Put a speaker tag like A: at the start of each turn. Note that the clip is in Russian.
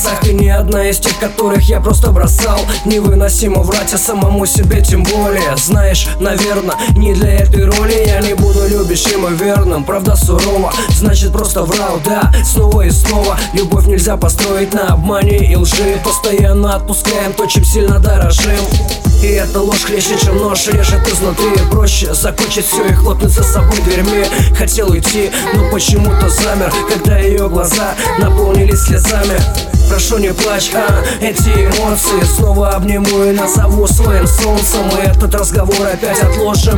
A: глазах ты не одна из тех, которых я просто бросал. Невыносимо врать, а самому себе тем более. Знаешь, наверное, не для этой роли я не буду любящим и верным. Правда сурова, значит просто врал, да, снова и снова. Любовь нельзя построить на обмане и лжи. Постоянно отпускаем то, чем сильно дорожим. И эта ложь хлеще, чем нож, режет изнутри. Проще закончить все и хлопнуть за собой дверьми. Хотел уйти, но почему-то замер, когда ее глаза наполнились слезами. Прошу, не плачь, эти эмоции снова обниму и назову своим солнцем. И этот разговор опять отложим.